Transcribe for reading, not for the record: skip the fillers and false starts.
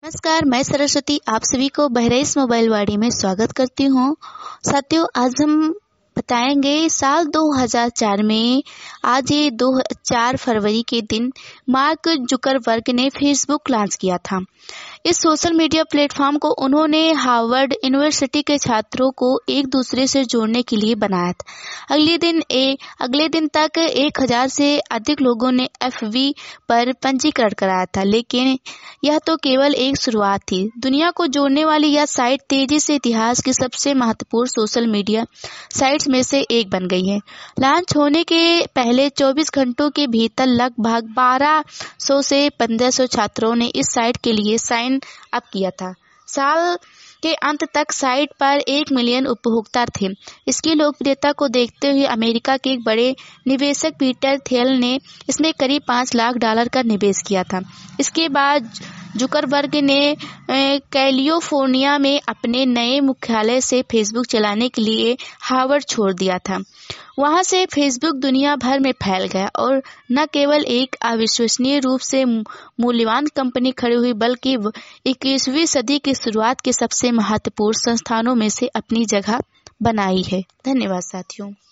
नमस्कार, मैं सरस्वती आप सभी को बहराइच मोबाइल वाड़ी में स्वागत करती हूँ। साथियों, आज हम बताएंगे साल 2004 में आज ये 4 फरवरी के दिन मार्क जुकरबर्ग ने फेसबुक लॉन्च किया था। इस सोशल मीडिया प्लेटफॉर्म को उन्होंने हार्वर्ड यूनिवर्सिटी के छात्रों को एक दूसरे से जोड़ने के लिए बनाया था। अगले दिन तक 1000 से अधिक लोगों ने FB पर पंजीकरण कराया था, लेकिन यह तो केवल एक शुरुआत थी। दुनिया को जोड़ने वाली यह साइट तेजी से इतिहास की सबसे महत्वपूर्ण सोशल मीडिया साइट्स में से एक बन गई है। लॉन्च होने के पहले 24 घंटों के भीतर लगभग 1200 से 1500 छात्रों ने इस साइट के लिए साइन अप किया था। साल के अंत तक साइट पर 1 मिलियन उपभोक्ता थे। इसकी लोकप्रियता को देखते हुए अमेरिका के एक बड़े निवेशक पीटर थियल ने इसमें करीब $5 लाख का निवेश किया था। इसके बाद जुकरबर्ग ने कैलिफोर्निया में अपने नए मुख्यालय से फेसबुक चलाने के लिए हार्वर्ड छोड़ दिया था। वहां से फेसबुक दुनिया भर में फैल गया और न केवल एक अविश्वसनीय रूप से मूल्यवान कंपनी खड़ी हुई, बल्कि 21वीं सदी की शुरुआत के सबसे महत्वपूर्ण संस्थानों में से अपनी जगह बनाई है। धन्यवाद साथियों।